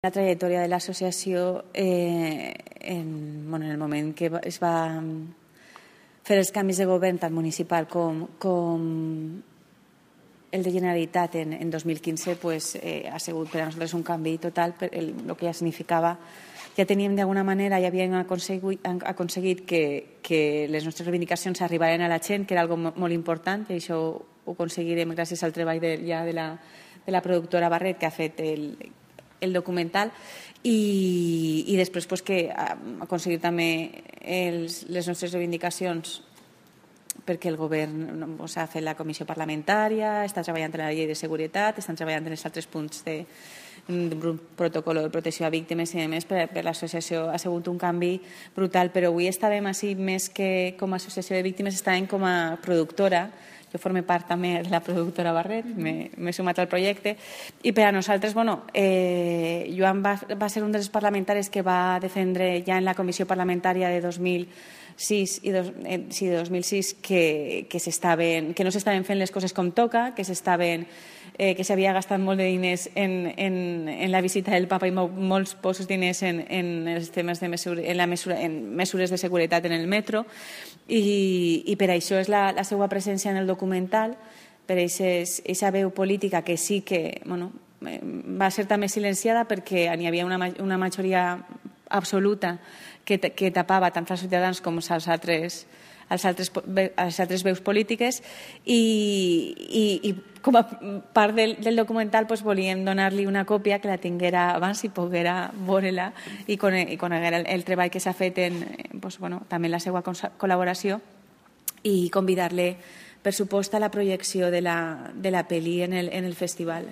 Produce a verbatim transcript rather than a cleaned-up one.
La trajectòria de l'associació eh, en, bueno, en el moment que es va fer els canvis de govern tant municipal com, com el de Generalitat en, en dos mil quinze pues, eh, ha sigut per a nosaltres un canvi total, per el, el que ja significava. Ja teníem d'alguna manera, ja havíem aconseguit, aconseguit que, que les nostres reivindicacions arribaren a la gent, que era algo molt important, i això ho aconseguirem gràcies al treball de, ja de la, de la productora Barret, que ha fet el el documental, i, i després pues, que ha aconseguit també els, les nostres reivindicacions perquè el govern pues, ha fet la comissió parlamentària, està treballant en la llei de seguretat, estan treballant en els altres punts de, de protocol de protecció a víctimes i a més per, per l'associació ha sigut un canvi brutal, però avui estàvem així més que com a associació de víctimes, estàvem com a productora. Jo formo part també de la productora Barret, m'he sumat al projecte, i per a nosaltres, bueno, eh, Joan va, va ser un dels parlamentaris que va defendre ja en la comissió parlamentària de dos mil sis i dos, eh, sí, de dos mil sis que, que, que no s'estaven fent les coses com toca, que s'estaven eh, que s'havia gastat molt de diners en, en, en la visita del papa i molts pocs diners en, en els temes de mesura, en, la mesura, en mesures de seguretat en el metro, i, i per això és la, la seva presència en el documental, per aquesta veu política que sí que bueno, va ser també silenciada perquè n'hi havia una, una majoria absoluta que, que tapava tant els ciutadans com els altres, els altres, les altres veus polítiques, i, i, i com a part del, del documental pues, volíem donar-li una còpia que la tinguera abans i poguera veure-la i coneguera el, el treball que s'ha fet en, pues, bueno, també en la seva col·laboració, i convidar-le per supost a la projecció de la, de la pel·li en el, en el festival.